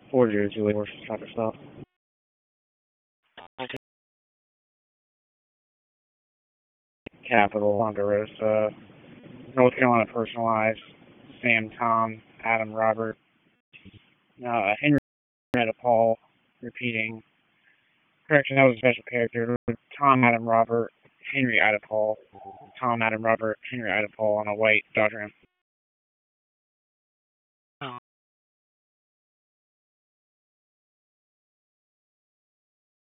Forger, Julie Horse, Traffic Stop. Capital, Ponderosa, North Carolina Personalized, Sam, Tom, Adam, Robert, Henry, Paul, repeating. Correction, that was a special character. Tom, Adam, Robert, Henry, Paul, Tom, Adam, Robert, Henry, Paul on a white Dodge Ram.